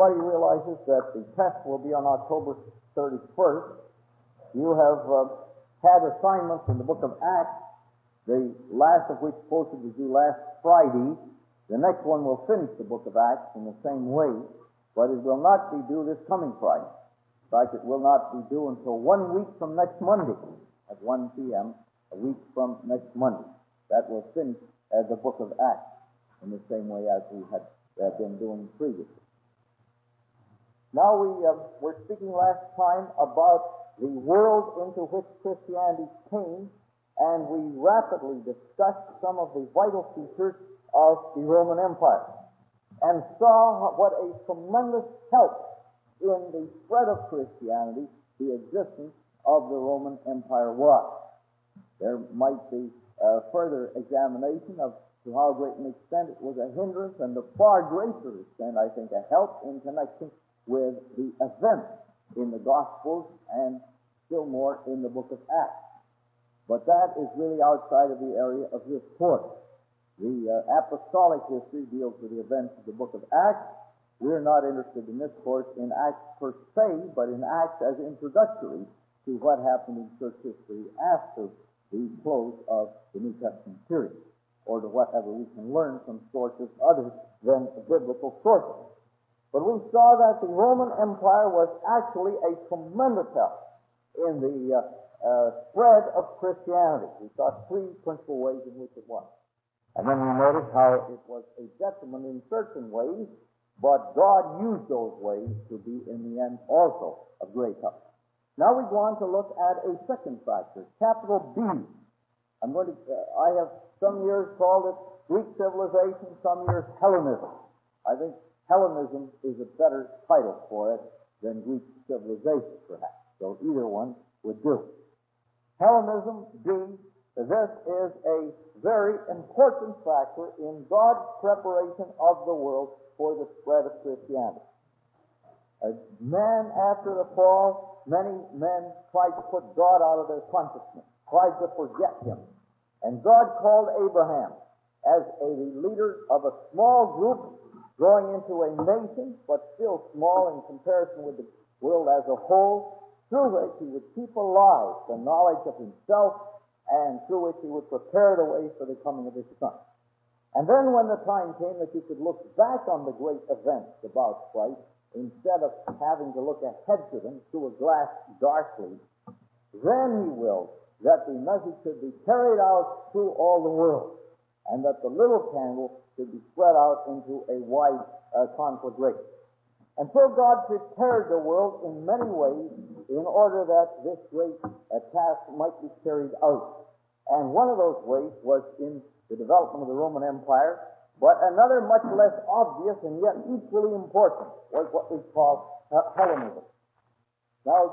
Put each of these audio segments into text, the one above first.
everybody realizes that the test will be on October 31st. You have had assignments in the book of Acts, the last of which posted was due last Friday. The next one will finish the book of Acts in the same way, but it will not be due this coming Friday. In fact, it will not be due until 1 week from next Monday at 1 p.m., a week from next Monday. That will finish the book of Acts in the same way as we had been doing previously. Now we were speaking last time about the world into which Christianity came, and we rapidly discussed some of the vital features of the Roman Empire and saw what a tremendous help in the spread of Christianity the existence of the Roman Empire was. There might be further examination of to how great an extent it was a hindrance, and to far greater extent, I think, a help in connection with the events in the Gospels and still more in the book of Acts. But that is really outside of the area of this course. The apostolic history deals with the events of the book of Acts. We're not interested in this course in Acts per se, but in Acts as introductory to what happened in church history after the close of the New Testament period, or to whatever we can learn from sources other than biblical sources. But we saw that the Roman Empire was actually a tremendous help in the spread of Christianity. We saw three principal ways in which it was. And then we noticed how it was a detriment in certain ways, but God used those ways to be, in the end, also of great help. Now we go on to look at a second factor, capital B. I have some years called it Greek civilization, some years Hellenism. I think Hellenism is a better title for it than Greek civilization, perhaps. So either one would do. Hellenism, B, this is a very important factor in God's preparation of the world for the spread of Christianity. After the fall, many men tried to put God out of their consciousness, tried to forget Him. And God called Abraham as a leader of a small group growing into a nation, but still small in comparison with the world as a whole, through which He would keep alive the knowledge of Himself, and through which He would prepare the way for the coming of His Son. And then when the time came that you could look back on the great events about Christ, instead of having to look ahead to them through a glass darkly, then He willed that the message should be carried out through all the world, and that the little candle should be spread out into a wide conflagration. And so God prepared the world in many ways in order that this great task might be carried out. And one of those ways was in the development of the Roman Empire, but another much less obvious and yet equally important was what we call Hellenism. Now,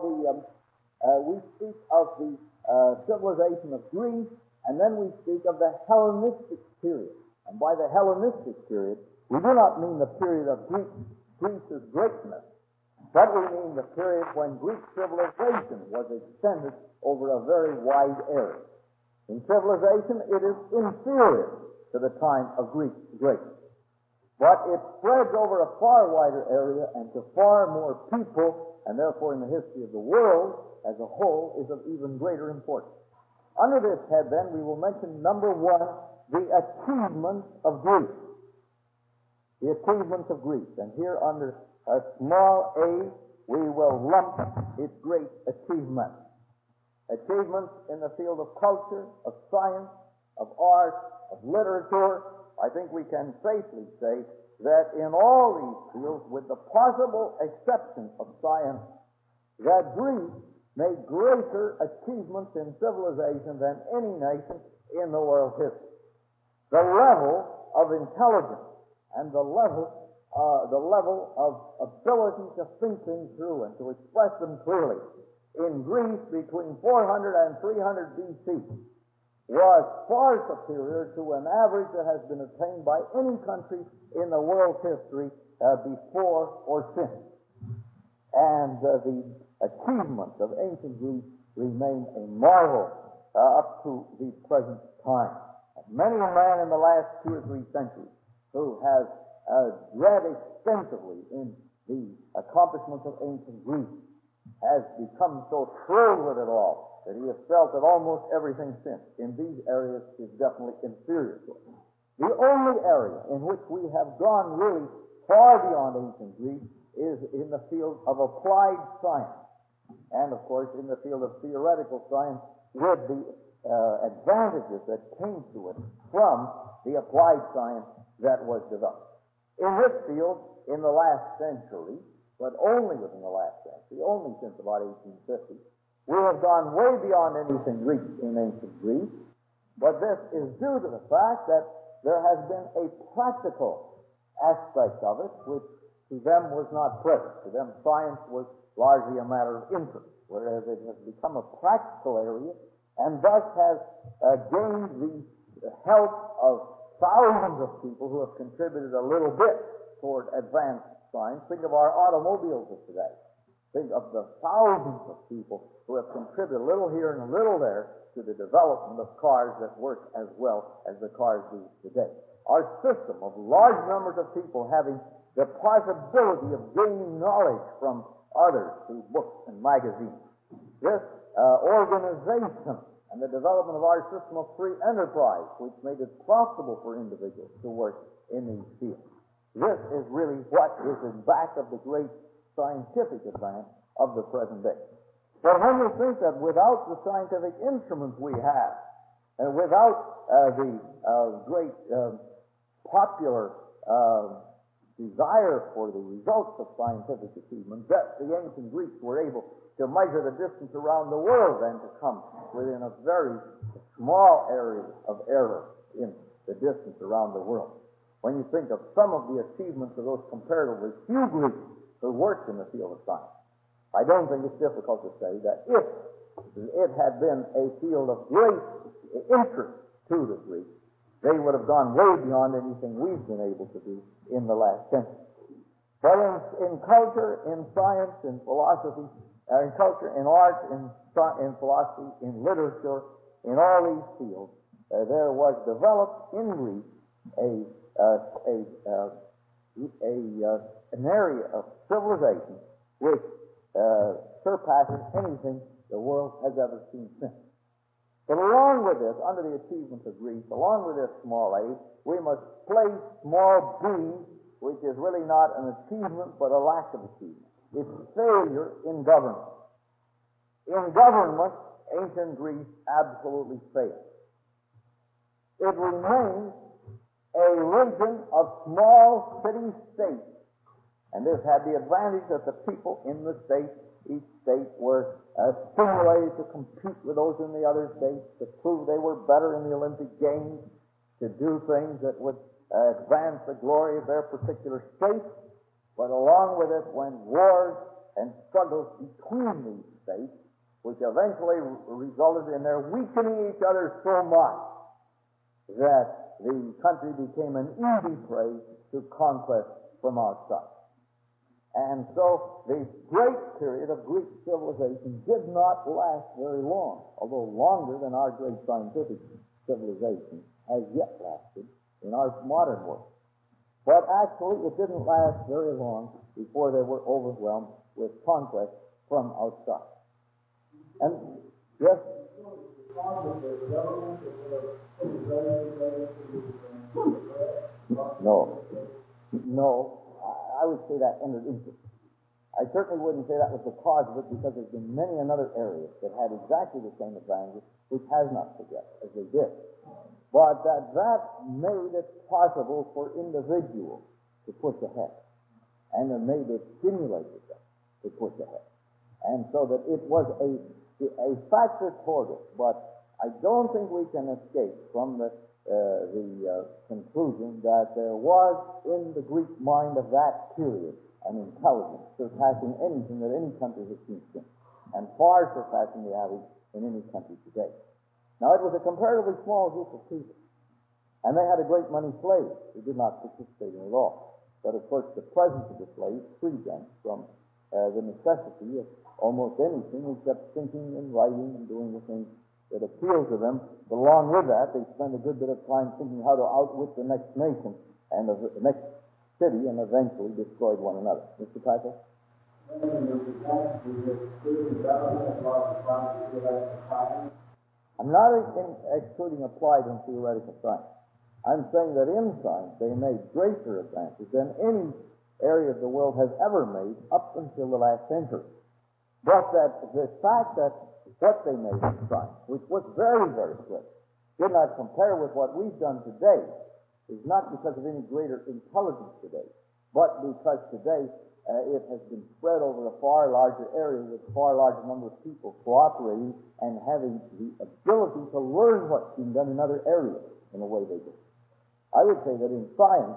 we speak of the civilization of Greece, and then we speak of the Hellenistic period. And by the Hellenistic period, we do not mean the period of Greece's greatness, but we mean the period when Greek civilization was extended over a very wide area. In civilization, it is inferior to the time of Greek's greatness, but it spreads over a far wider area and to far more people, and therefore in the history of the world as a whole is of even greater importance. Under this head, then, we will mention, number one, the achievements of Greece. The achievements of Greece. And here under a small a, we will lump its great achievements. Achievements in the field of culture, of science, of art, of literature. I think we can safely say that in all these fields, with the possible exception of science, that Greece made greater achievements in civilization than any nation in the world history. The level of intelligence and the level of ability to think things through and to express them clearly in Greece between 400 and 300 B.C. was far superior to an average that has been attained by any country in the world's history before or since. And the achievements of ancient Greece remain a marvel up to the present time. Many a man in the last 2 or 3 centuries who has read extensively in the accomplishments of ancient Greece, has become so thrilled with it all that he has felt that almost everything since in these areas is definitely inferior to it. The only area in which we have gone really far beyond ancient Greece is in the field of applied science, and of course in the field of theoretical science with the advantages that came to it from the applied science that was developed. In this field, in the last century, but only within the last century, only since about 1850, we have gone way beyond anything reached in ancient Greece, but this is due to the fact that there has been a practical aspect of it which to them was not present. To them, science was largely a matter of interest, whereas it has become a practical area and thus has gained the help of thousands of people who have contributed a little bit toward advanced science. Think of our automobiles of today. Think of the thousands of people who have contributed a little here and a little there to the development of cars that work as well as the cars do today. Our system of large numbers of people having the possibility of gaining knowledge from others through books and magazines. This organization and the development of our system of free enterprise, which made it profitable for individuals to work in these fields. This is really what is in back of the great scientific advance of the present day. But when you think that without the scientific instruments we have, and without the great popular desire for the results of scientific achievement, that the ancient Greeks were able to measure the distance around the world and to come within a very small area of error in the distance around the world. When you think of some of the achievements of those comparatively few Greeks who worked in the field of science, I don't think it's difficult to say that if it had been a field of great interest to the Greeks, they would have gone way beyond anything we've been able to do in the last century. But in culture, in science, in philosophy, in culture, in art, in philosophy, in literature, in all these fields, there was developed in Greece an area of civilization which surpasses anything the world has ever seen since. But along with this, under the achievements of Greece, along with this small a, we must place small b, which is really not an achievement but a lack of achievement. It's failure in government. In government, ancient Greece absolutely failed. It remained a region of small city-states, and this had the advantage that the people in the state, each state, were stimulated to compete with those in the other states, to prove they were better in the Olympic Games, to do things that would advance the glory of their particular state. But along with it went wars and struggles between these states, which eventually resulted in their weakening each other so much that the country became an easy prey to conquest from outside. And so the great period of Greek civilization did not last very long, although longer than our great scientific civilization has yet lasted in our modern world. But actually it didn't last very long before they were overwhelmed with conquest from outside. And yes? No. I would say that entered into it. I certainly wouldn't say that was the cause of it, because there's been many another areas that had exactly the same advantages, which has not progressed as they did. But that made it possible for individuals to push ahead, and it made it stimulated them to push ahead. And so that it was a factor toward it, but I don't think we can escape from the conclusion that there was in the Greek mind of that period an intelligence surpassing anything that any country has seen since, and far surpassing the average in any country today. Now, it was a comparatively small group of people, and they had a great many slaves who did not participate in it all. But of course, the presence of the slaves freed them from the necessity of almost anything except thinking and writing and doing the things that appeal to them. But along with that, they spend a good bit of time thinking how to outwit the next nation and the next city and eventually destroyed one another. Mr. Tyson? I'm not excluding applied and theoretical science. I'm saying that in science they made greater advances than any area of the world has ever made up until the last century. But that the fact that what they made in science, which was very, very great, did not compare with what we've done today, is not because of any greater intelligence today, but because today it has been spread over a far larger area with a far larger number of people cooperating and having the ability to learn what's been done in other areas in the way they do. I would say that in science,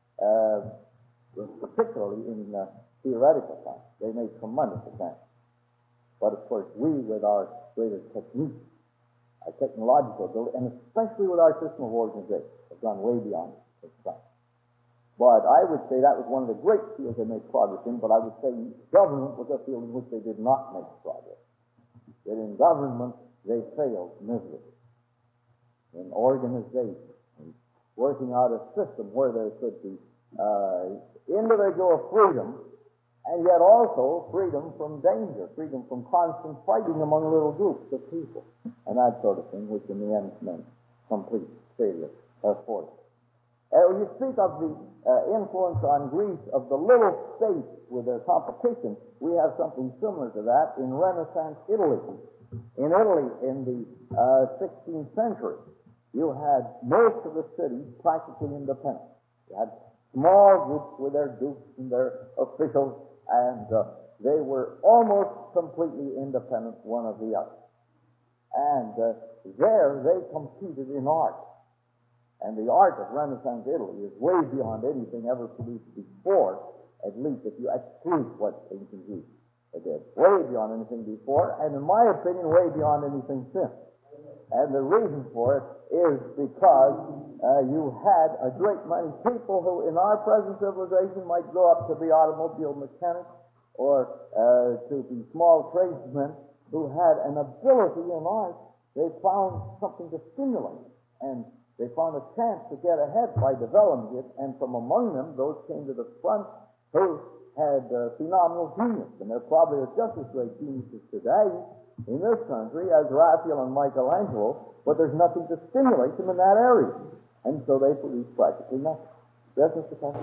particularly in theoretical science, they made tremendous advances. But of course, we, with our greater technique, our technological ability, and especially with our system of organization, have gone way beyond science. But I would say that was one of the great fields they made progress in, but I would say government was a field in which they did not make progress. That in government, they failed miserably. In organization, in working out a system where there could be individual freedom, and yet also freedom from danger, freedom from constant fighting among little groups of people, and that sort of thing, which in the end meant complete failure for them. When you speak of the influence on Greece of the little states with their competition, we have something similar to that in Renaissance Italy. In Italy, in the 16th century, you had most of the cities practically independent. You had small groups with their dukes and their officials, and they were almost completely independent one of the other. And there they competed in art. And the art of Renaissance Italy is way beyond anything ever produced before, at least if you exclude what ancient Greece did. Way beyond anything before, and in my opinion, way beyond anything since. And the reason for it is because you had a great many people who, in our present civilization, might grow up to be automobile mechanics or to be small tradesmen who had an ability in art. They found something to stimulate, and they found a chance to get ahead by developing it, and from among them, those came to the front who had phenomenal genius, and there probably are just as great geniuses today in this country as Raphael and Michelangelo, but there's nothing to stimulate them in that area, and so they produce practically nothing. Yes, Mr. Conklin?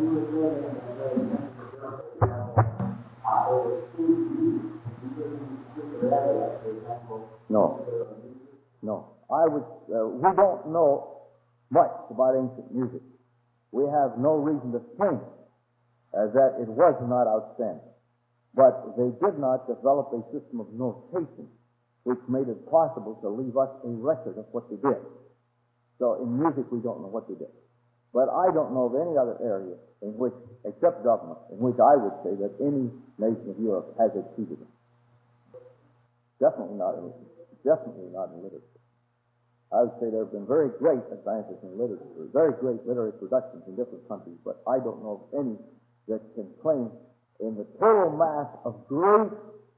No. I would. We don't know much about ancient music. We have no reason to think that it was not outstanding. But they did not develop a system of notation which made it possible to leave us a record of what they did. So in music, we don't know what they did. But I don't know of any other area in which, except government, in which I would say that any nation of Europe has exceeded it. Definitely not in literature. I would say there have been very great advances in literature, very great literary productions in different countries, but I don't know of any that can claim in the total mass of great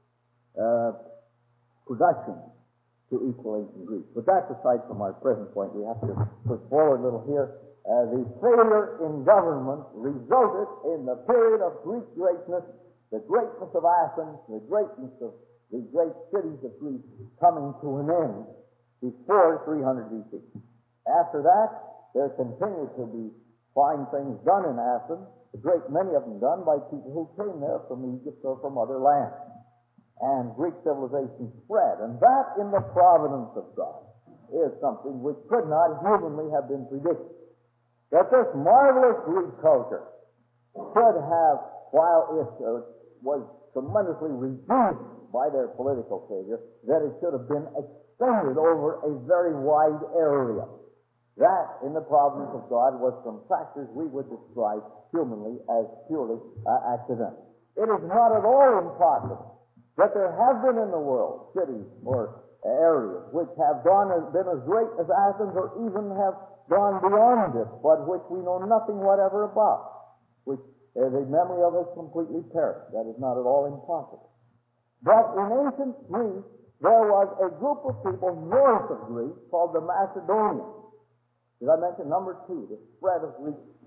production to equal ancient Greece. But that's aside from our present point. We have to push forward a little here. The failure in government resulted in the period of Greek greatness, the greatness of Athens, the greatness of the great cities of Greece coming to an end before 300 BC. After that, there continued to be fine things done in Athens, a great many of them done by people who came there from Egypt or from other lands. And Greek civilization spread, and that in the providence of God is something which could not humanly have been predicted. That this marvelous Greek culture should have, while it was tremendously reduced by their political failure, that it should have been extended over a very wide area. That, in the providence of God, was from factors we would describe humanly as purely accidental. It is not at all impossible that there have been in the world cities or areas which have been as great as Athens or even have gone beyond it, but which we know nothing whatever about, which the memory of has completely perished. That is not at all impossible. But in ancient Greece, there was a group of people north of Greece called the Macedonians. Did I mention number 2, the spread of Greek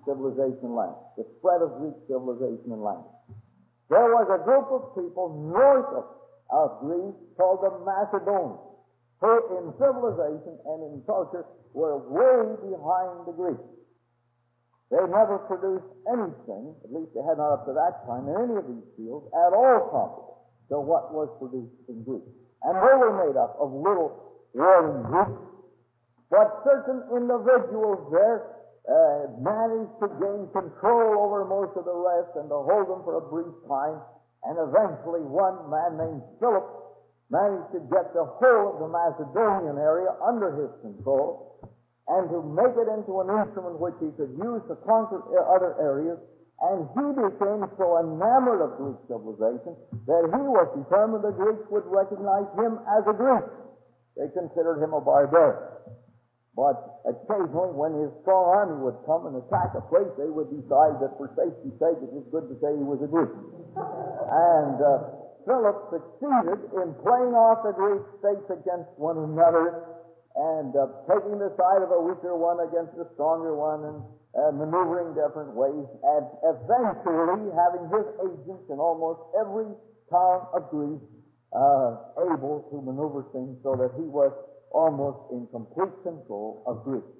civilization and language, the spread of Greek civilization and language. There was a group of people north of Greece called the Macedonians, who in civilization and in culture were way behind the Greeks. They never produced anything, at least they had not up to that time, in any of these fields, at all comparable to what was produced in Greece. And they were made up of little warring groups, but certain individuals there managed to gain control over most of the rest and to hold them for a brief time, and eventually one man named Philip managed to get the whole of the Macedonian area under his control and to make it into an instrument which he could use to conquer other areas, and he became so enamored of Greek civilization that he was determined the Greeks would recognize him as a Greek. They considered him a barbarian. But occasionally, when his strong army would come and attack a place, they would decide that for safety's sake it was good to say he was a Greek. And Philip succeeded in playing off the Greek states against one another and taking the side of a weaker one against a stronger one and maneuvering different ways, and eventually having his agents in almost every town of Greece able to maneuver things so that he was almost in complete control of Greece.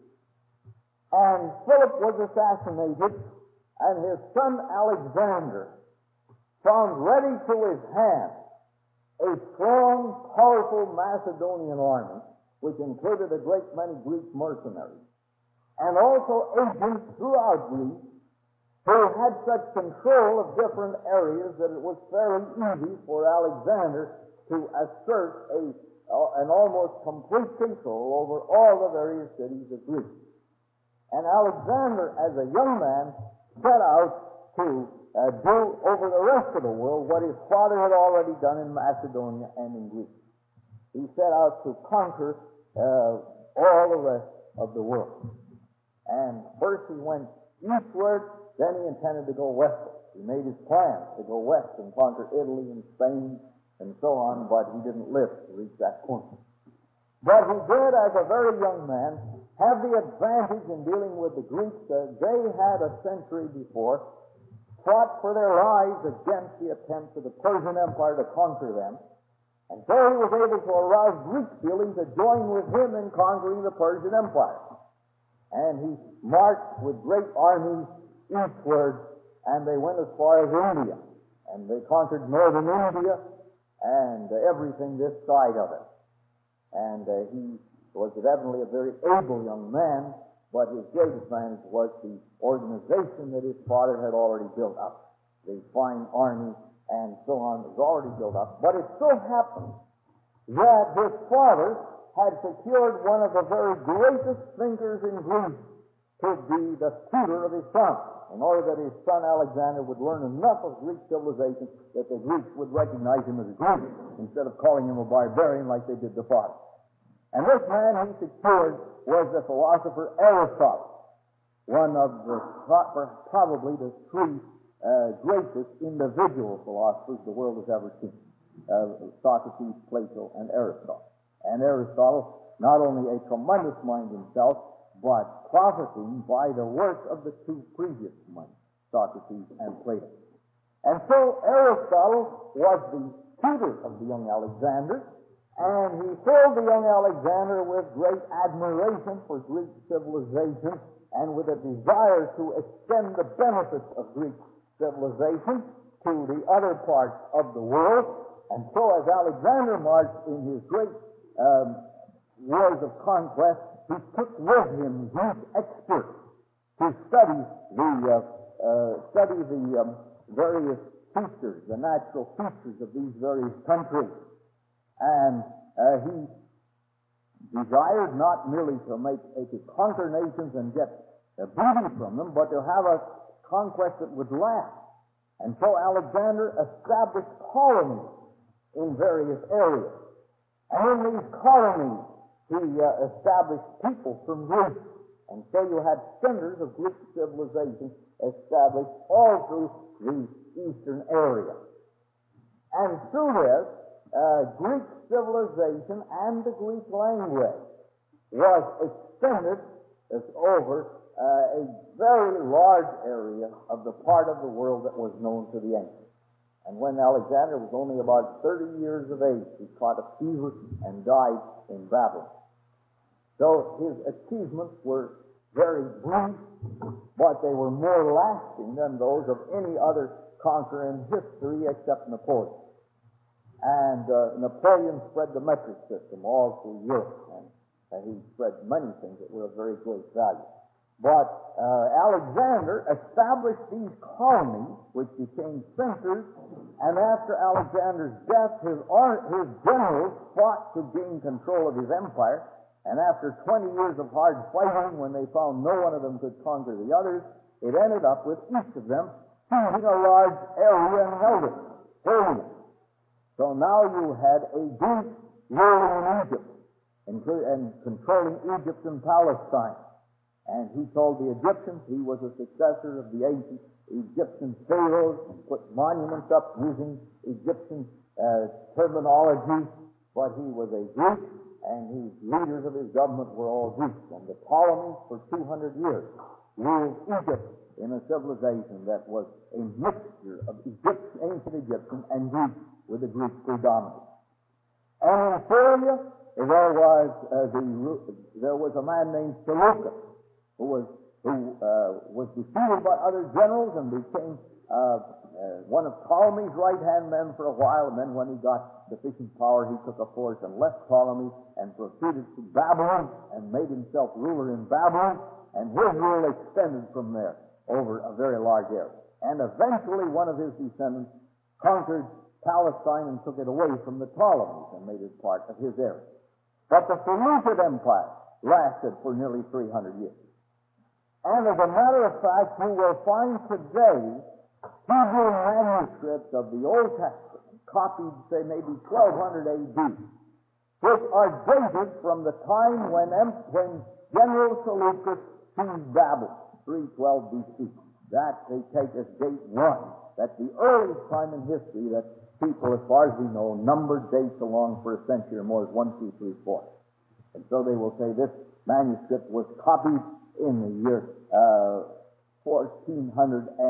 And Philip was assassinated, and his son Alexander found ready to his hand a strong, powerful Macedonian army, which included a great many Greek mercenaries, and also agents throughout Greece who had such control of different areas that it was fairly easy for Alexander to assert an almost complete control over all the various cities of Greece. And Alexander, as a young man, set out to do over the rest of the world what his father had already done in Macedonia and in Greece. He set out to conquer all the rest of the world. And first he went eastward, then he intended to go westward. He made his plans to go west and conquer Italy and Spain and so on, but he didn't live to reach that point. But he did, as a very young man, have the advantage in dealing with the Greeks. They had a century before fought for their lives against the attempts of the Persian Empire to conquer them. And so he was able to arouse Greek feeling to join with him in conquering the Persian Empire. And he marched with great armies eastward, and they went as far as India. And they conquered northern India and everything this side of it. And he was evidently a very able young man, but his greatest advantage was the organization that his father had already built up. The fine army and so on was already built up. But it so happened that his father had secured one of the very greatest thinkers in Greece to be the tutor of his son, in order that his son Alexander would learn enough of Greek civilization that the Greeks would recognize him as a Greek instead of calling him a barbarian like they did the father. And this man he secured was the philosopher Aristotle, one of the probably the three greatest individual philosophers the world has ever seen: Socrates, Plato, and Aristotle. And Aristotle, not only a tremendous mind himself, but profiting by the work of the two previous minds, Socrates and Plato. And so Aristotle was the tutor of the young Alexander, and he filled the young Alexander with great admiration for Greek civilization and with a desire to extend the benefits of Greek civilization to the other parts of the world. And so as Alexander marched in his great wars of conquest, he took with him Greek experts to study the various features, the natural features of these various countries. And he desired not merely to conquer nations and get booty from them, but to have a conquest that would last. And so Alexander established colonies in various areas. And in these colonies, he established people from Greece. And so you had centers of Greek civilization established all through the eastern area. And through this, Greek civilization and the Greek language was extended over a very large area of the part of the world that was known to the ancients. And when Alexander was only about 30 years of age, he caught a fever and died in Babylon. So his achievements were very brief, but they were more lasting than those of any other conqueror in history except Napoleon. And Napoleon spread the metric system all through Europe, and he spread many things that were of very great value. But Alexander established these colonies, which became centers, and after Alexander's death, his generals fought to gain control of his empire, and after 20 years of hard fighting, when they found no one of them could conquer the others, it ended up with each of them seizing a large area and held it, holding it. So now you had a Greek ruling in Egypt, and controlling Egypt and Palestine. And he told the Egyptians he was a successor of the ancient Egyptian pharaohs and put monuments up using Egyptian terminology, but he was a Greek, and his leaders of his government were all Greeks. And the Ptolemies for 200 years ruled Egypt in a civilization that was a mixture of ancient Egyptian and Greek, with the Greek predominating. And in Syria, there was a man named Seleucus, who was defeated by other generals and became one of Ptolemy's right-hand men for a while, and then when he got sufficient power, he took a force and left Ptolemy and proceeded to Babylon and made himself ruler in Babylon, and his rule extended from there over a very large area. And eventually one of his descendants conquered Palestine and took it away from the Ptolemies and made it part of his area. But the Seleucid Empire lasted for nearly 300 years. And as a matter of fact, you will find today Hebrew manuscripts of the Old Testament, copied, say, maybe 1200 A.D., which are dated from the time when General Seleucus seized Babylon, 312 B.C. That they take as date 1. That's the earliest time in history that people, as far as we know, numbered dates along for a century or more as 1, 2, 3, 4. And so they will say this manuscript was copied in the year 1472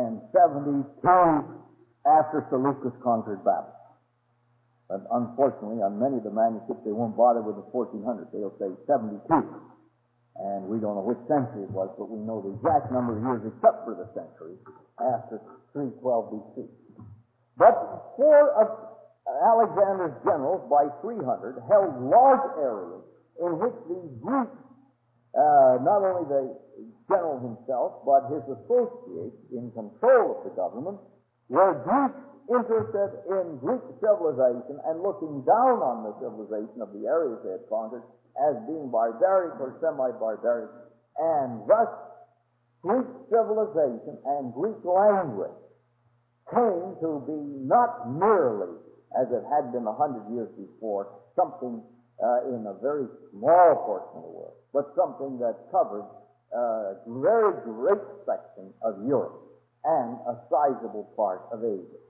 after Seleucus conquered Babylon. But unfortunately, on many of the manuscripts, they won't bother with the 1400. They'll say 72. And we don't know which century it was, but we know the exact number of years except for the century after 312 B.C. But four of Alexander's generals, by 300, held large areas in which these Greeks, not only the general himself, but his associates in control of the government, were Greeks interested in Greek civilization and looking down on the civilization of the areas they had conquered as being barbaric or semi-barbaric. And thus, Greek civilization and Greek language came to be not merely, as it had been 100 years before, something in a very small portion of the world, but something that covered a very great section of Europe and a sizable part of Asia.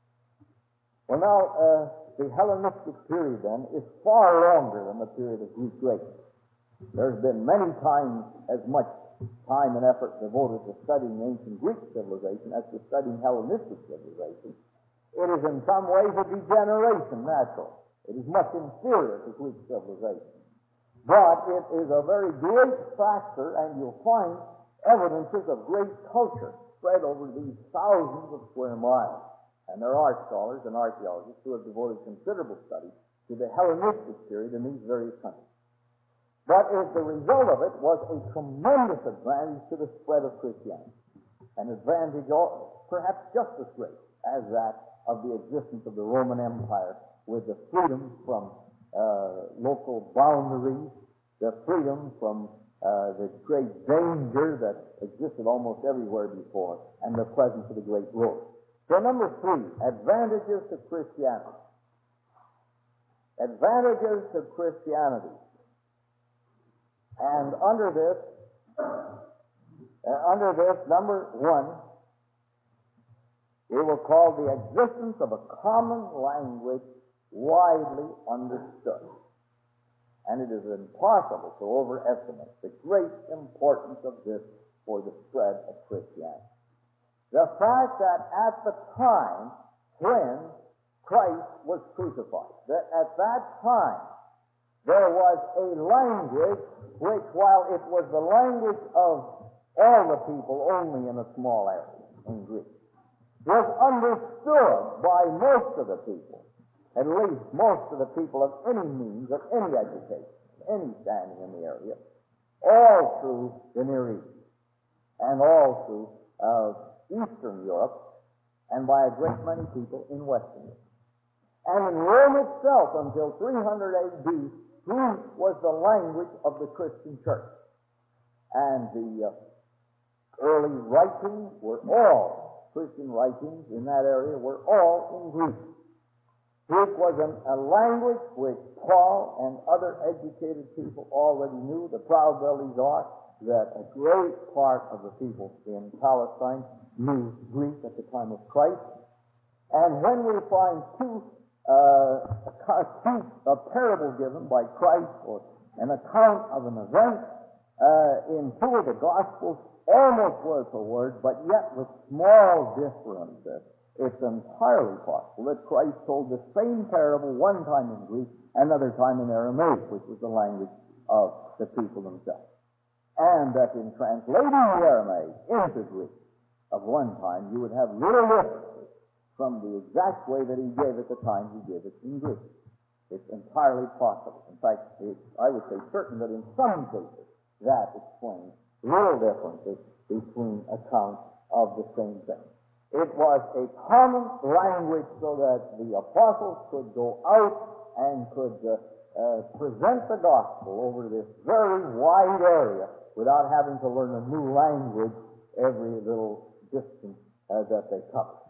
Well, now, the Hellenistic period, then, is far longer than the period of Greek greatness. There's been many times as much time and effort devoted to studying ancient Greek civilization as to studying Hellenistic civilization. It is in some ways a degeneration, naturally. It is much inferior to Greek civilization. But it is a very great factor, and you'll find evidences of great culture spread over these thousands of square miles. And there are scholars and archaeologists who have devoted considerable study to the Hellenistic period in these various countries. But as the result of it was a tremendous advantage to the spread of Christianity, an advantage perhaps just as great as that of the existence of the Roman Empire, with the freedom from local boundaries, the freedom from the great danger that existed almost everywhere before, and the presence of the great road. So number 3, advantages to Christianity. Advantages to Christianity. And under this, number 1, we will call the existence of a common language widely understood. And it is impossible to overestimate the great importance of this for the spread of Christianity. The fact that at the time when Christ was crucified, that at that time there was a language which, while it was the language of all the people only in a small area, in Greek, was understood by most of the people, at least most of the people of any means, of any education, any standing in the area, all through the Near East, and all through Eastern Europe, and by a great many people in Western Europe. And in Rome itself, until 300 A.D., Greek was the language of the Christian church. And the early writings were all, Christian writings in that area were all in Greek. Greek was a language which Paul and other educated people already knew. The probabilities are that a great part of the people in Palestine knew Greek at the time of Christ. And when we find a parable given by Christ, or an account of an event in two of the Gospels, almost word for word, but yet with small differences, it's entirely possible that Christ told the same parable one time in Greek, another time in Aramaic, which was the language of the people themselves. And that in translating the Aramaic into Greek of one time, you would have little difference from the exact way that he gave it the time he gave it in Greek. It's entirely possible. In fact, I would say certain that in some cases that explains little differences between accounts of the same thing. It was a common language so that the apostles could go out and could present the gospel over this very wide area without having to learn a new language every little distance that they covered.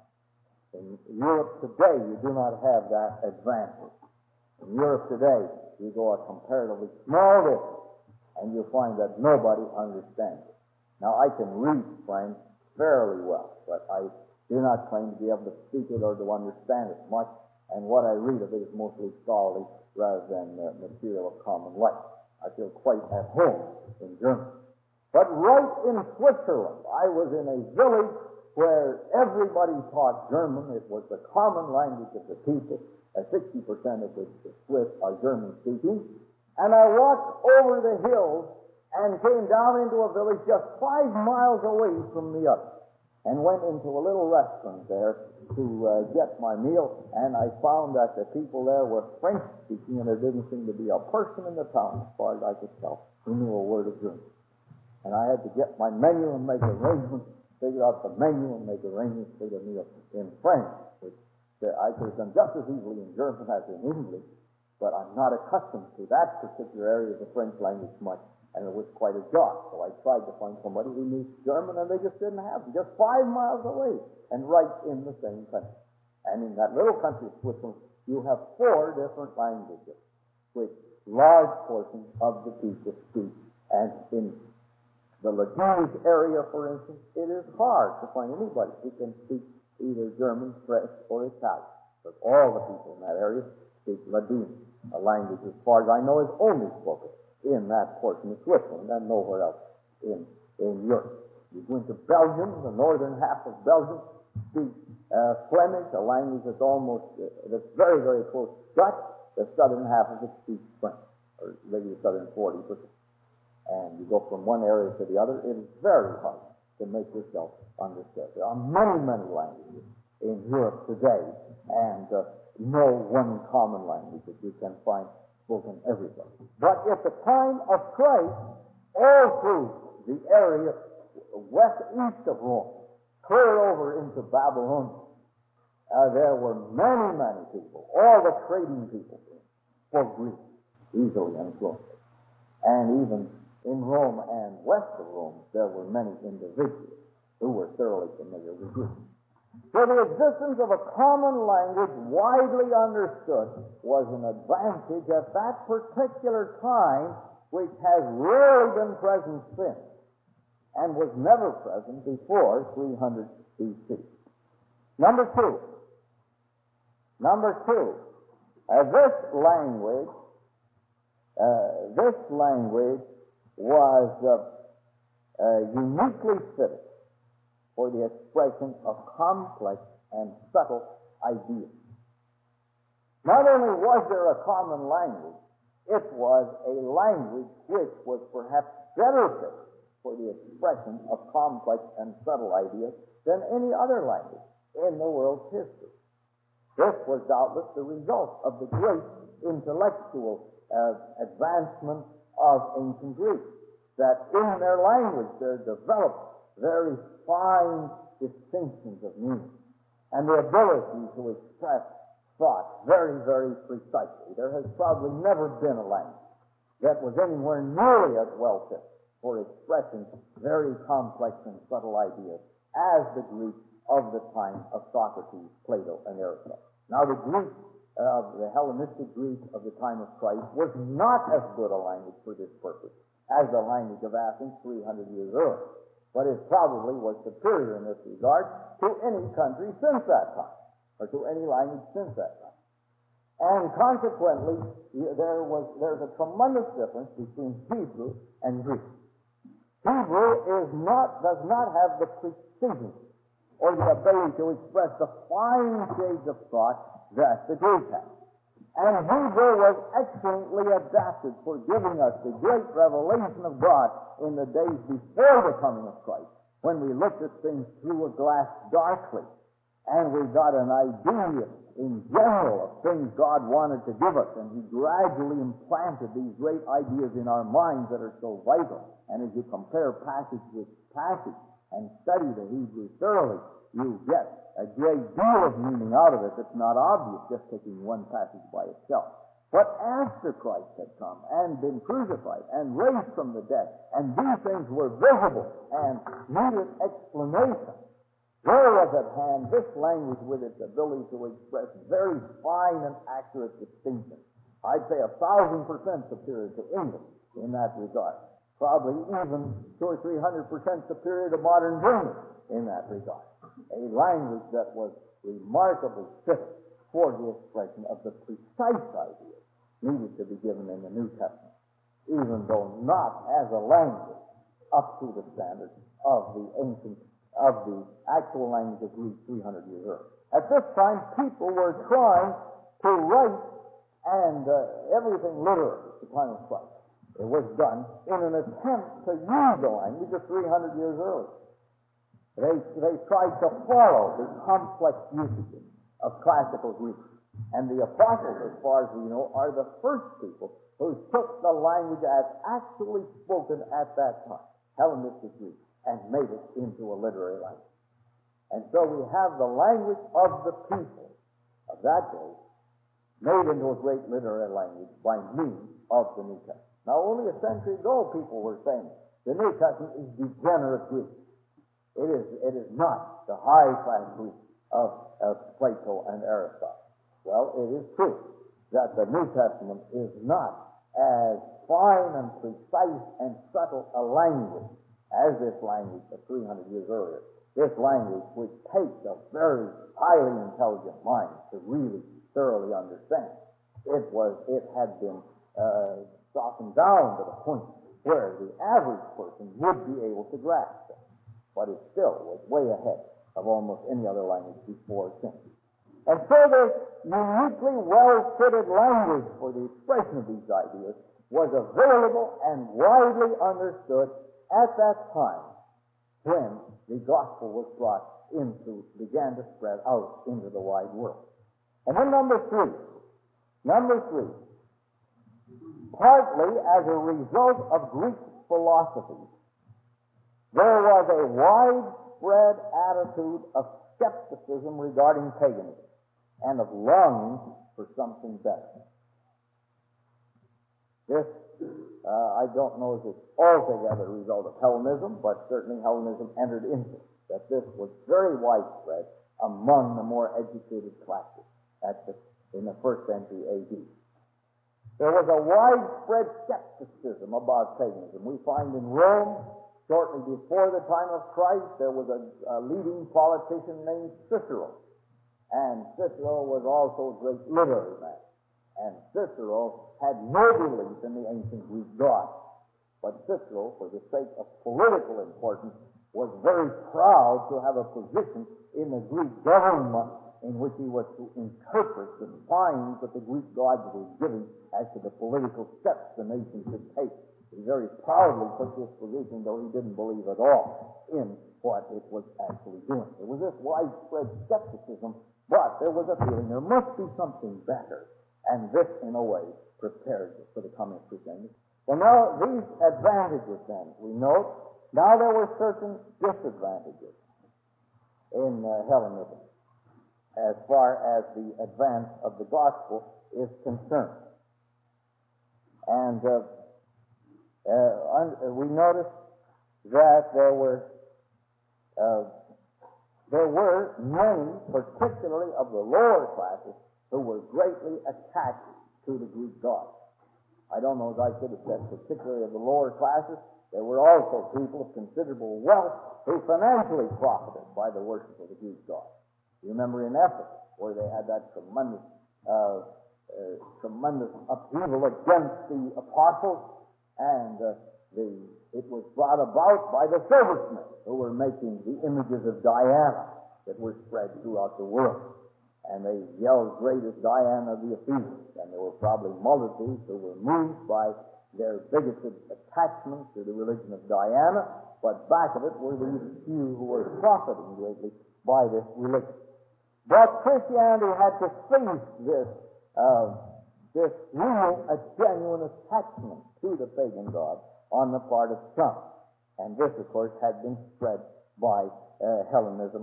In Europe today, you do not have that advantage. In Europe today, you go a comparatively small distance, and you find that nobody understands it. Now, I can read French fairly well, but I do not claim to be able to speak it or to understand it much, and what I read of it is mostly scholarly rather than material of common life. I feel quite at home in German. But right in Switzerland, I was in a village where everybody taught German. It was the common language of the people. 60% of the Swiss are German-speaking. And I walked over the hills and came down into a village just 5 miles away from the other, and went into a little restaurant there to get my meal, and I found that the people there were French-speaking, and there didn't seem to be a person in the town, as far as I could tell, who knew a word of German. And I had to get my menu and make arrangements, figure out the menu and make arrangements for the meal in French, which I could have done just as easily in German as in English, but I'm not accustomed to that particular area of the French language much, and it was quite a job. So I tried to find somebody who knew German, and they just didn't have it, just 5 miles away, and right in the same country. And in that little country of Switzerland, you have 4 different languages, which large portions of the people speak. And in the Ladouge area, for instance, it is hard to find anybody who can speak either German, French, or Italian. But all the people in that area speak Ladouge, a language, as far as I know, is only spoken in that portion of Switzerland and nowhere else in Europe. You go into Belgium, the northern half of Belgium speaks Flemish, a language that's very, very close to Dutch. The southern half of it speaks French, or maybe the southern 40%. And you go from one area to the other, it is very hard to make yourself understood. There are many, many languages in Europe today, and no one common language that you can find spoken everywhere. But at the time of Christ, all through the area east of Rome, clear over into Babylon, there were many, many people, all the trading people, spoke Greek easily and fluently. And even in Rome and west of Rome, there were many individuals who were thoroughly familiar with Greek. So the existence of a common language widely understood was an advantage at that particular time, which has rarely been present since, and was never present before 300 BC. Number two, this language was uniquely fitted for the expression of complex and subtle ideas. Not only was there a common language, it was a language which was perhaps better fitted for the expression of complex and subtle ideas than any other language in the world's history. This was doubtless the result of the great intellectual advancement of ancient Greece, that in their language there developed very fine distinctions of meaning and the ability to express thought very, very precisely. There has probably never been a language that was anywhere nearly as well fit for expressing very complex and subtle ideas as the Greek of the time of Socrates, Plato, and Aristotle. Now, the Greek, the Hellenistic Greek of the time of Christ, was not as good a language for this purpose as the language of Athens 300 years earlier, but it probably was superior in this regard to any country since that time, or to any language since that time. And consequently, there's a tremendous difference between Hebrew and Greek. Hebrew does not have the precision or the ability to express the fine shades of thought that the Greek has. And Hebrew was excellently adapted for giving us the great revelation of God in the days before the coming of Christ, when we looked at things through a glass darkly, and we got an idea in general of things God wanted to give us, and He gradually implanted these great ideas in our minds that are so vital. And as you compare passage with passage and study the Hebrew thoroughly, you get a great deal of meaning out of it that's not obvious just taking one passage by itself. But after Christ had come and been crucified and raised from the dead, and these things were visible and needed explanation, there was at hand this language with its ability to express very fine and accurate distinction. I'd say 1,000% superior to English in that regard. Probably even 200 or 300% superior to modern German in that regard. A language that was remarkably fitted for the expression of the precise ideas needed to be given in the New Testament, even though not as a language up to the standard of the actual language of Greek 300 years earlier. At this time, people were trying to write and everything literary at the time of Christ. It was done in an attempt to use the language of 300 years earlier. They tried to follow the complex usages of classical Greek. And the apostles, as far as we know, are the first people who took the language as actually spoken at that time, Hellenistic Greek, and made it into a literary language. And so we have the language of the people of that day made into a great literary language by means of the New Testament. Now, only a century ago, people were saying the New Testament is degenerate Greek. It is not the high-class Greek of Plato and Aristotle. Well, it is true that the New Testament is not as fine and precise and subtle a language as this language of 300 years earlier. This language which takes a very highly intelligent mind to really thoroughly understand. It had been softened down to the point where the average person would be able to grasp it. But it still was way ahead of almost any other language before or since. And so this uniquely well-fitted language for the expression of these ideas was available and widely understood at that time when the gospel was began to spread out into the wide world. And then number three, partly as a result of Greek philosophy, there was a widespread attitude of skepticism regarding paganism and of longing for something better. This, I don't know if it's altogether a result of Hellenism, but certainly Hellenism entered into it, that this was very widespread among the more educated classes in the first century A.D. There was a widespread skepticism about paganism. We find in Rome, shortly before the time of Christ, there was a leading politician named Cicero. And Cicero was also a great literary man. And Cicero had no belief in the ancient Greek gods. But Cicero, for the sake of political importance, was very proud to have a position in the Greek government in which he was to interpret the signs that the Greek gods were giving as to the political steps the nation should take. He very proudly took this position, though he didn't believe at all in what it was actually doing. There was this widespread skepticism, but there was a feeling there must be something better. And this, in a way, prepared for the coming of Christianity. Well, now, these advantages, then, we note, now there were certain disadvantages in Hellenism as far as the advance of the gospel is concerned. And we notice that there were many, particularly of the lower classes, who were greatly attached to the Greek gods. I don't know as I should have said particularly of the lower classes. There were also people of considerable wealth who financially profited by the worship of the Greek gods. You remember in Ephesus, where they had that tremendous upheaval against the apostles, and it was brought about by the silversmiths who were making the images of Diana that were spread throughout the world. And they yelled, "Great is Diana of the Ephesians." And there were probably multitudes who were moved by their bigoted attachment to the religion of Diana, but back of it were these few who were profiting greatly by this religion. But Christianity had to face this real, a genuine attachment to the pagan god on the part of some. And this, of course, had been spread by Hellenism.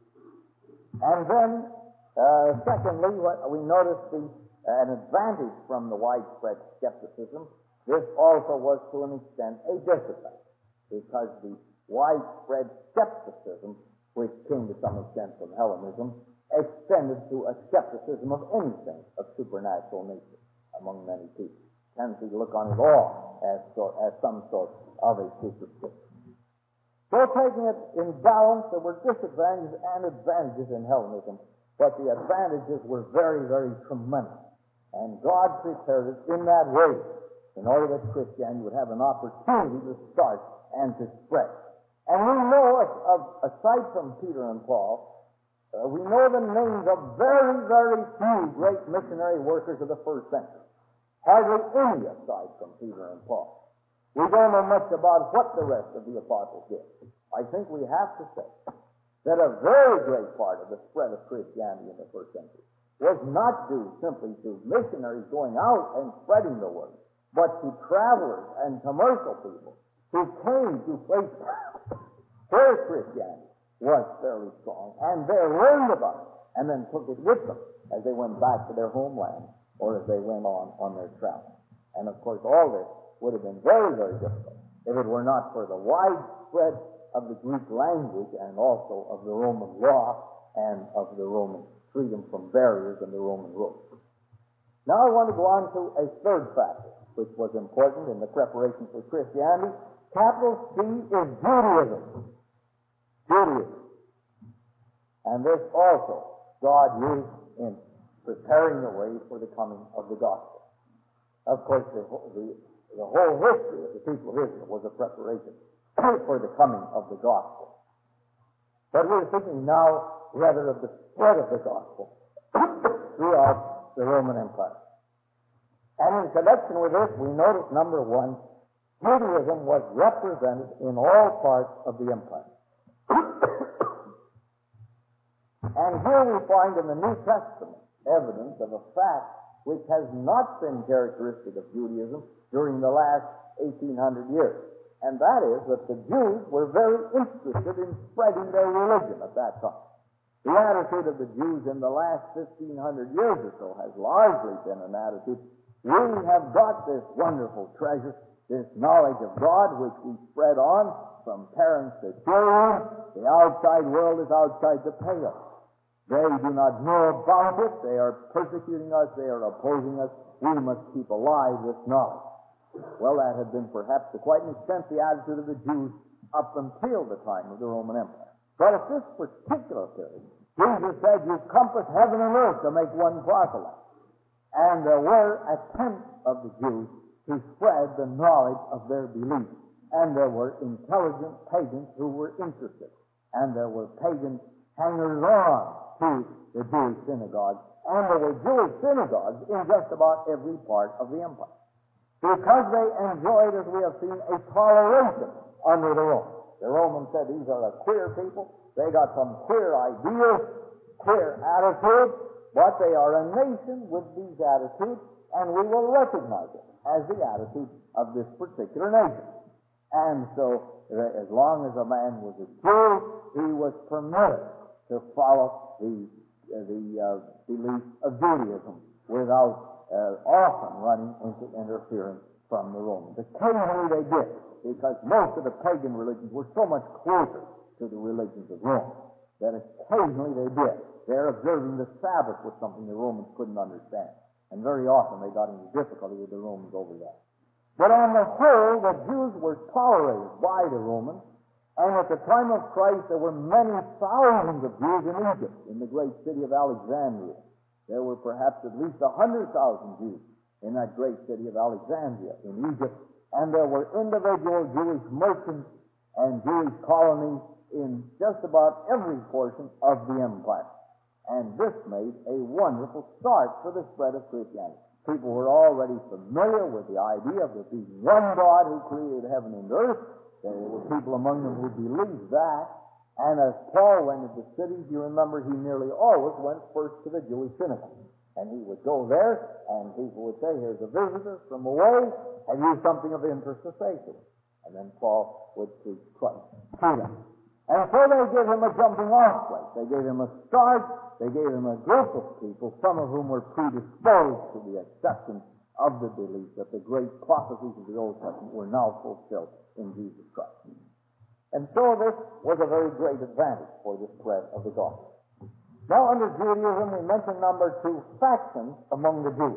And then, secondly, we notice an advantage from the widespread skepticism. This also was, to an extent, a disadvantage, because the widespread skepticism, which came to some extent from Hellenism, extended to a skepticism of anything of supernatural nature among many people. Tendency to look on it all as some sort of a superstition. So, taking it in balance, there were disadvantages and advantages in Hellenism, but the advantages were very, very tremendous. And God prepared it in that way in order that Christianity would have an opportunity to start and to spread. And we know, aside from Peter and Paul, we know the names of very, very few great missionary workers of the first century. Hardly any aside from Peter and Paul. We don't know much about what the rest of the apostles did. I think we have to say that a very great part of the spread of Christianity in the first century was not due simply to missionaries going out and spreading the word, but to travelers and commercial people who came to places where Christianity was fairly strong, and they learned about it, and then took it with them as they went back to their homeland or as they went on their travels. And of course, all this would have been very, very difficult if it were not for the widespread of the Greek language and also of the Roman law and of the Roman freedom from barriers and the Roman rules. Now I want to go on to a third factor, which was important in the preparation for Christianity. Capital C is Judaism. Judaism. And this also God used in preparing the way for the coming of the gospel. Of course, the whole history of the people of Israel was a preparation for the coming of the gospel. But we're thinking now rather of the spread of the gospel throughout the Roman Empire. And in connection with this, we notice, number one, Judaism was represented in all parts of the empire. And here we find in the New Testament evidence of a fact which has not been characteristic of Judaism during the last 1800 years. And that is that the Jews were very interested in spreading their religion at that time. The attitude of the Jews in the last 1,500 years or so has largely been an attitude, we have got this wonderful treasure, this knowledge of God, which we spread on from parents to children. The outside world is outside the pale. They do not know about it. They are persecuting us. They are opposing us. We must keep alive this knowledge. Well, that had been perhaps to quite an extent the attitude of the Jews up until the time of the Roman Empire. But at this particular period, Jesus said, "You compass heaven and earth to make one proselyte." And there were attempts of the Jews to spread the knowledge of their belief. And there were intelligent pagans who were interested. And there were pagan hangers-on to the Jewish synagogues. And there were Jewish synagogues in just about every part of the empire. Because they enjoyed, as we have seen, a toleration under the Romans. The Romans said, these are a queer people. They got some queer ideas, queer attitudes, but they are a nation with these attitudes, and we will recognize it as the attitude of this particular nation. And so, as long as a man was a Jew, he was permitted to follow the beliefs of Judaism without often running into interference from the Romans. Occasionally they did, because most of the pagan religions were so much closer to the religions of Rome that occasionally they did. Their observing the Sabbath was something the Romans couldn't understand. And very often they got into difficulty with the Romans over that. But on the whole, the Jews were tolerated by the Romans, and at the time of Christ there were many thousands of Jews in Egypt, in the great city of Alexandria. There were perhaps at least 100,000 Jews in that great city of Alexandria in Egypt, and there were individual Jewish merchants and Jewish colonies in just about every portion of the empire. And this made a wonderful start for the spread of Christianity. People were already familiar with the idea of there being one God who created heaven and earth. There were people among them who believed that. And as Paul went into cities, you remember he nearly always went first to the Jewish synagogue. And he would go there, and people would say, here's a visitor from away, have you something of interest to say to him? And then Paul would preach Christ to them. And so they gave him a jumping off place. They gave him a start. They gave him a group of people, some of whom were predisposed to the acceptance of the belief that the great prophecies of the Old Testament were now fulfilled in Jesus Christ. And so this was a very great advantage for the spread of the gospel. Now, under Judaism, we mentioned number two, factions among the Jews.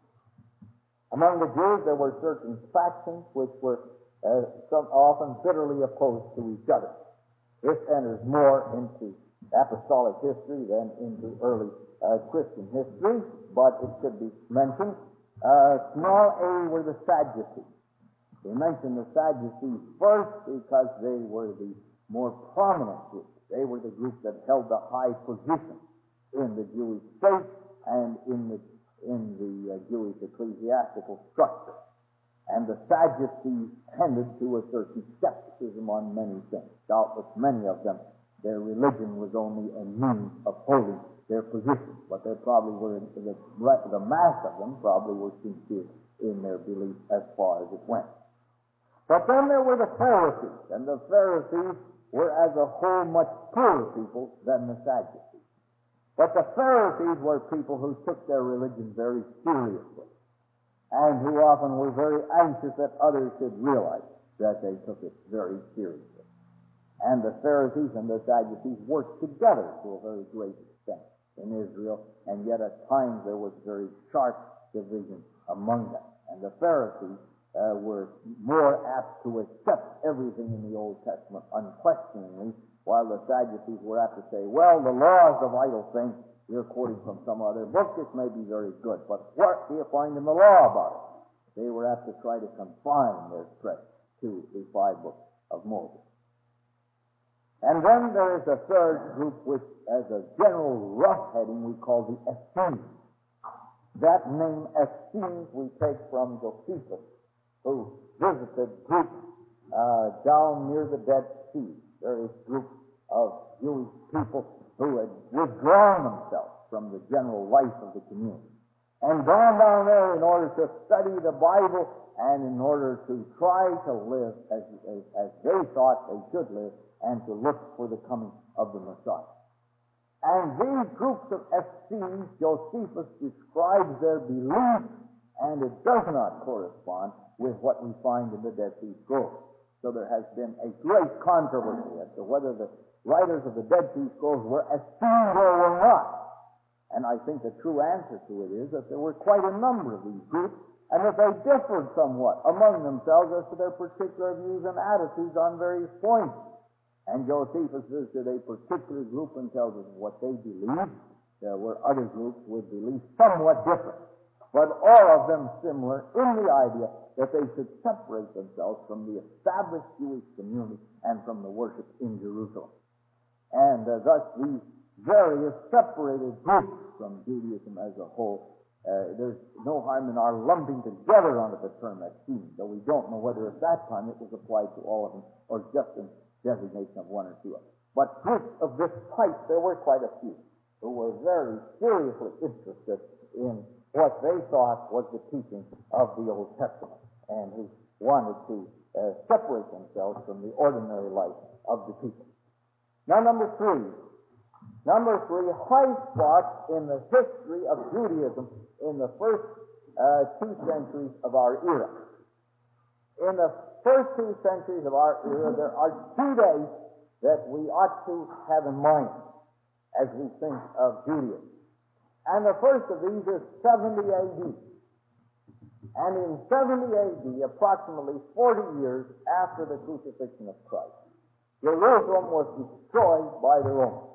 Among the Jews, there were certain factions which were often bitterly opposed to each other. This enters more into apostolic history than into early Christian history, but it should be mentioned. Small a were the Sadducees. We mentioned the Sadducees first because they were the more prominent group. They were the group that held the high position in the Jewish state and in the Jewish ecclesiastical structure. And the Sadducees tended to a certain skepticism on many things. Doubtless many of them, their religion was only a means of holding their position, but they probably were, the mass of them probably were sincere in their belief as far as it went. But then there were the Pharisees, and the Pharisees were as a whole much poorer people than the Sadducees. But the Pharisees were people who took their religion very seriously, and who often were very anxious that others should realize that they took it very seriously. And the Pharisees and the Sadducees worked together to a very great extent in Israel, and yet at times there was very sharp division among them. And the Pharisees were more apt to accept everything in the Old Testament unquestioningly, while the Sadducees were apt to say, well, the law is a vital thing. You're quoting from some other book. It may be very good, but what do you find in the law about it? They were apt to try to confine their threat to the 5 books of Moses. And then there is a third group which, as a general rough heading, we call the Essenes. That name Essenes we take from Josephus, who visited Greece down near the Dead Sea. Various groups of Jewish people who had withdrawn themselves from the general life of the community and gone down there in order to study the Bible and in order to try to live as they thought they should live and to look for the coming of the Messiah. And these groups of Essenes, Josephus describes their belief, and it does not correspond with what we find in the Dead Sea Scrolls. So there has been a great controversy as to whether the writers of the Dead Sea Scrolls were Essenes or were not. And I think the true answer to it is that there were quite a number of these groups, and that they differed somewhat among themselves as to their particular views and attitudes on various points. And Josephus visited a particular group and tells us what they believed. There were other groups with beliefs somewhat different. but all of them similar in the idea that they should separate themselves from the established Jewish community and from the worship in Jerusalem. And thus these various separated groups from Judaism as a whole, there's no harm in our lumping together under the term Essenes, though we don't know whether at that time it was applied to all of them or just in designation of one or two of them. But groups of this type, there were quite a few who were very seriously interested in what they thought was the teaching of the Old Testament, and who wanted to separate themselves from the ordinary life of the people. Now, number three, high spots in the history of Judaism in the first 2 centuries of our era. In the first 2 centuries of our era, there are 2 days that we ought to have in mind as we think of Judaism. And the first of these is 70 A.D. And in 70 A.D., approximately 40 years after the crucifixion of Christ, Jerusalem was destroyed by the Romans.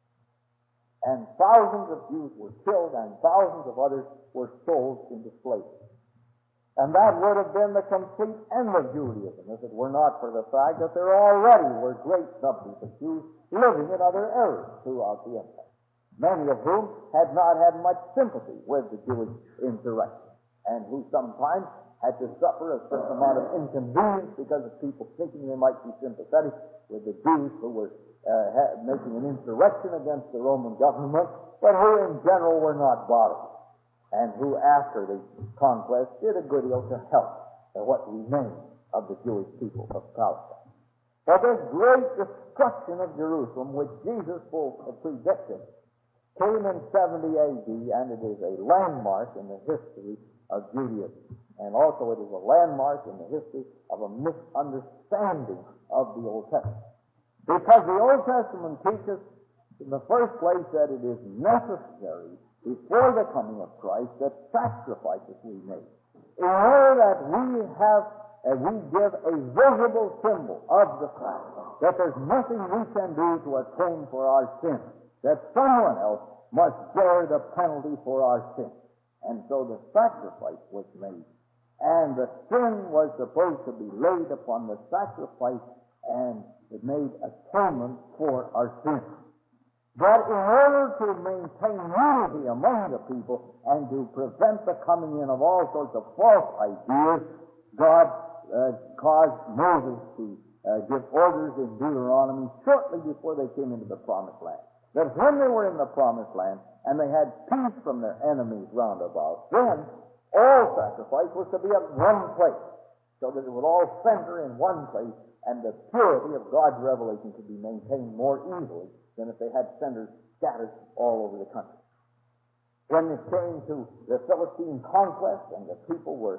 And thousands of Jews were killed, and thousands of others were sold into slavery. And that would have been the complete end of Judaism if it were not for the fact that there already were great numbers of Jews living in other areas throughout the empire, many of whom had not had much sympathy with the Jewish insurrection, and who sometimes had to suffer a certain amount of inconvenience because of people thinking they might be sympathetic with the Jews who were making an insurrection against the Roman government, but who in general were not bothered, and who after the conquest did a good deal to help what remained of the Jewish people of Palestine. But this great destruction of Jerusalem, which Jesus predicted, came in 70 A.D., and it is a landmark in the history of Judaism. And also it is a landmark in the history of a misunderstanding of the Old Testament. Because the Old Testament teaches, in the first place, that it is necessary before the coming of Christ that sacrifices be made, in order that we give a visible symbol of the fact that there's nothing we can do to atone for our sins, that someone else must bear the penalty for our sin. And so the sacrifice was made, and the sin was supposed to be laid upon the sacrifice, and it made atonement for our sins. But in order to maintain unity among the people and to prevent the coming in of all sorts of false ideas, God caused Moses to give orders in Deuteronomy shortly before they came into the Promised Land, that when they were in the Promised Land and they had peace from their enemies round about, then all sacrifice was to be at one place, so that it would all center in one place, and the purity of God's revelation could be maintained more easily than if they had centers scattered all over the country. When it came to the Philistine conquest and the people were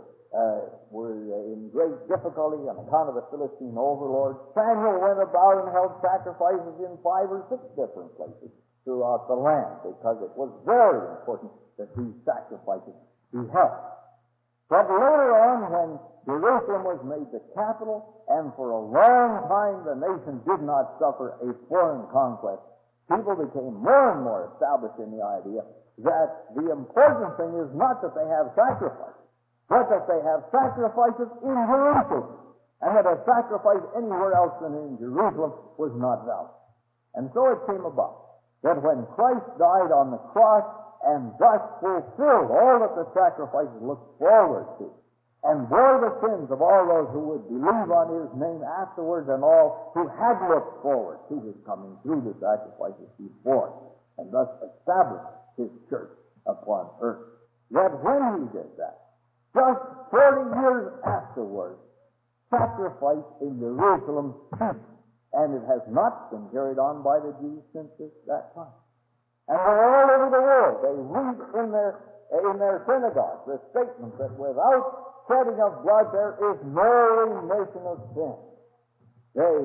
in great difficulty on account of the Philistine overlords, Samuel went about and held sacrifices in 5 or 6 different places throughout the land, because it was very important that these sacrifices be held. But later on, when Jerusalem was made the capital, and for a long time the nation did not suffer a foreign conquest, people became more and more established in the idea that the important thing is not that they have sacrifices, but that they have sacrifices in Jerusalem, and that a sacrifice anywhere else than in Jerusalem was not valid. And so it came about that when Christ died on the cross and thus fulfilled all that the sacrifices looked forward to, and bore the sins of all those who would believe on his name afterwards, and all who had looked forward to his coming through the sacrifices before, and thus established his church upon earth. Yet when he did that, just 40 years afterwards, sacrifice in Jerusalem ceased, and it has not been carried on by the Jews since that time. And all over the world, they read in their synagogues the statement that without shedding of blood there is no remission of sin. They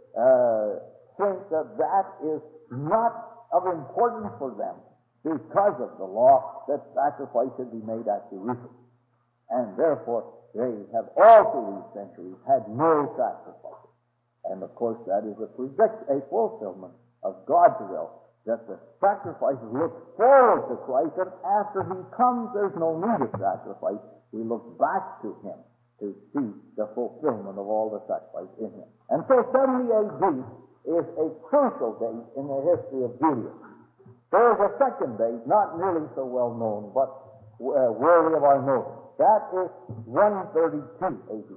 think that is not of importance for them because of the law that sacrifice should be made at Jerusalem. And therefore, they have all through these centuries had no sacrifices. And of course, that is a fulfillment of God's will that the sacrifices look forward to Christ, and after He comes, there's no need of sacrifice. We look back to Him to see the fulfillment of all the sacrifice in Him. And so 70 A.D. is a crucial date in the history of Judaism. There is a second date, not nearly so well known, but worthy of our notice. That is 132 A.D.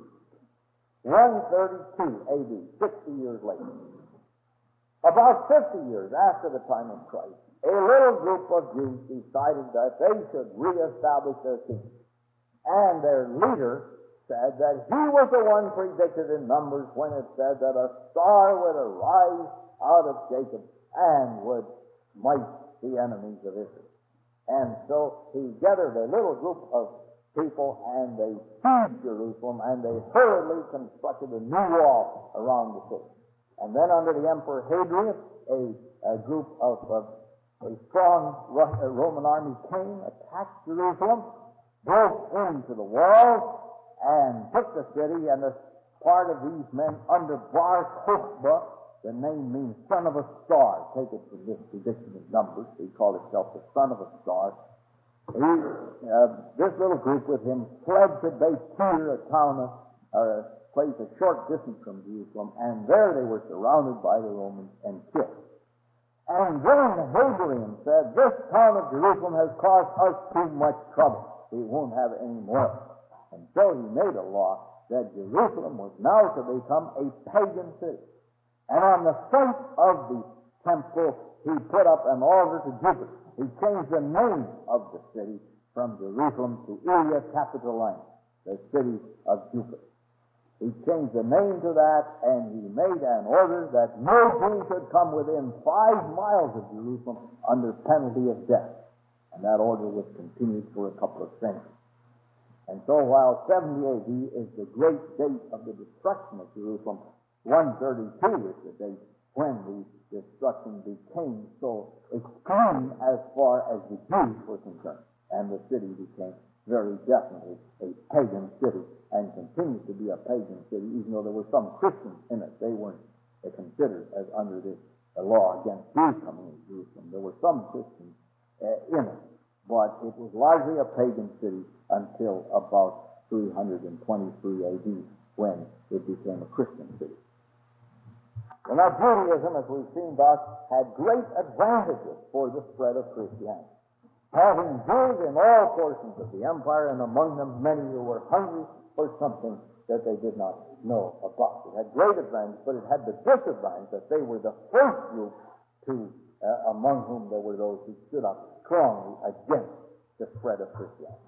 132 A.D., 60 years later. About 50 years after the time of Christ, a little group of Jews decided that they should reestablish their kingdom. And their leader said that he was the one predicted in Numbers when it said that a star would arise out of Jacob and would smite the enemies of Israel. And so he gathered a little group of people, and they sieged Jerusalem, and they hurriedly constructed a new wall around the city. And then under the Emperor Hadrian, a group of a strong Roman army came, attacked Jerusalem, broke into the walls, and took the city. And as part of these men under Bar Kokhba, the name means son of a star. Take it from this prediction of Numbers. He called himself the son of a star. This little group with him fled to Beit Kir, a town or a place a short distance from Jerusalem, and there they were surrounded by the Romans and killed. And then Hadrian said, "This town of Jerusalem has caused us too much trouble. We won't have any more." And so he made a law that Jerusalem was now to become a pagan city. And on the site of the temple, he put up an altar to Jupiter. He changed the name of the city from Jerusalem to Ilia Capitoline, the city of Jupiter. He changed the name to that, and he made an order that no Jew should come within 5 miles of Jerusalem under penalty of death. And that order was continued for a couple of centuries. And so while 70 A.D. is the great date of the destruction of Jerusalem, 132 is the date when the destruction became so extreme as far as the Jews were concerned. And the city became very definitely a pagan city, and continues to be a pagan city, even though there were some Christians in it. They weren't considered as under this law against Jews coming into Jerusalem. There were some Christians in it, but it was largely a pagan city until about 323 A.D., when it became a Christian city. Well, now, Judaism, as we've seen thus, had great advantages for the spread of Christianity. Having Jews in all portions of the empire, and among them many who were hungry for something that they did not know about. It had great advantage, but it had the disadvantage that they were the first group among whom there were those who stood up strongly against the spread of Christianity.